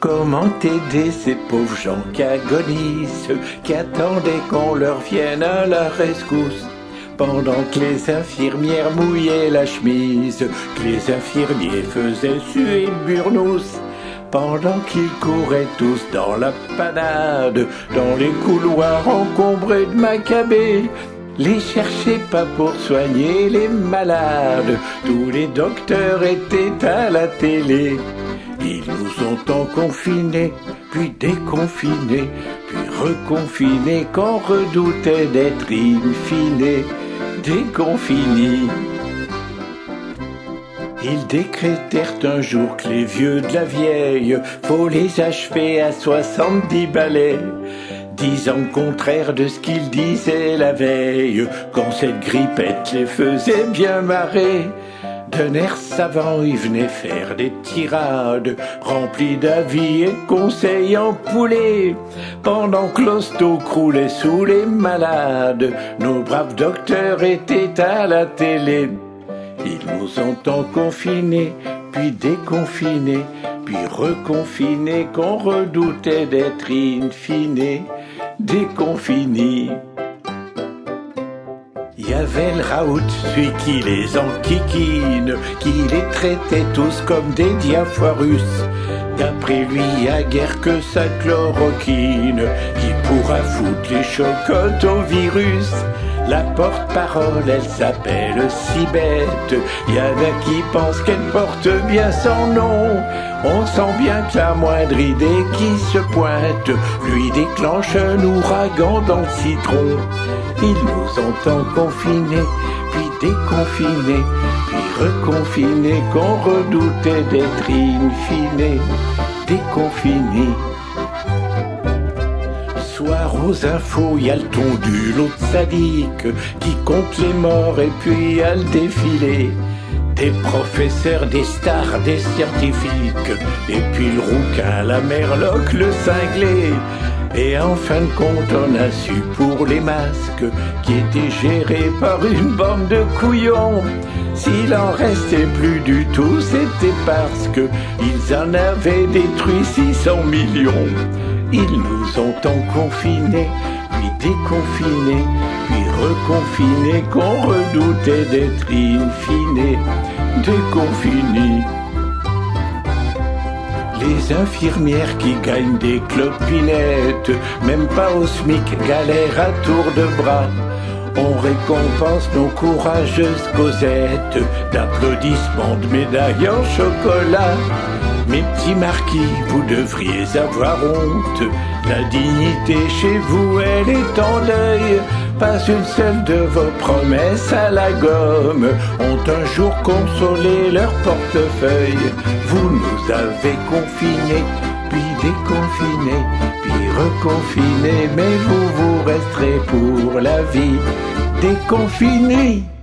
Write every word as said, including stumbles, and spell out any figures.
Comment aider ces pauvres gens qui agonisent, qui attendaient qu'on leur vienne à la rescousse? Pendant que les infirmières mouillaient la chemise, que les infirmiers faisaient suer le burnous, pendant qu'ils couraient tous dans la panade, dans les couloirs encombrés de macabées, les cherchaient pas pour soigner les malades, tous les docteurs étaient à la télé. Ils nous ont tant confinés, puis déconfinés, puis reconfinés, qu'on redoutait d'être in fine déconfinés. Ils décrétèrent un jour que les vieux de la vieille, faut les achever à soixante-dix balais, disant le contraire de ce qu'ils disaient la veille, quand cette grippette les faisait bien marrer. D'un air savant, ils venaient faire des tirades, remplies d'avis et de conseils empoulés, pendant que l'hosto croulait sous les malades, nos braves docteurs étaient à la télé. Ils nous ont tant confinés, puis déconfinés, puis reconfinés, qu'on redoutait d'être in fine déconfinés. Il y avait le Raoult, celui qui les enquiquine, qui les traitait tous comme des diafoirus. D'après lui, y a guère que sa chloroquine qui pourra foutre les chocottes au virus. La porte-parole, elle s'appelle Cybette. Y en a qui pensent qu'elle porte bien son nom. On sent bien que la moindre idée qui se pointe lui déclenche un ouragan dans le citron. Ils nous ont tant confinés, puis déconfinés, puis reconfinés, qu'on redoutait d'être in fine déconfinés. Soir aux infos, y a le tondu, l'autre sadique, qui compte les morts et puis y a le défilé. Des professeurs, des stars, des scientifiques, et puis le rouquin, la merloc, le cinglé. Et en fin de compte, on a su pour les masques, qui étaient gérés par une bande de couillons. S'il en restait plus du tout, c'était parce que ils en avaient détruit six cents millions. Ils nous ont tant confinés, puis déconfinés, puis reconfinés, qu'on redoutait d'être in fine déconfinés. Les infirmières qui gagnent des clopinettes, même pas au SMIC, galèrent à tour de bras. On récompense nos courageuses causettes d'applaudissements, de médailles en chocolat. Mes petits marquis, vous devriez avoir honte. La dignité chez vous, elle est en deuil. Pas une seule de vos promesses à la gomme ont un jour consolé leur portefeuille. Vous nous avez confinés, puis déconfinés, puis reconfinés, mais vous vous resterez pour la vie déconfinés.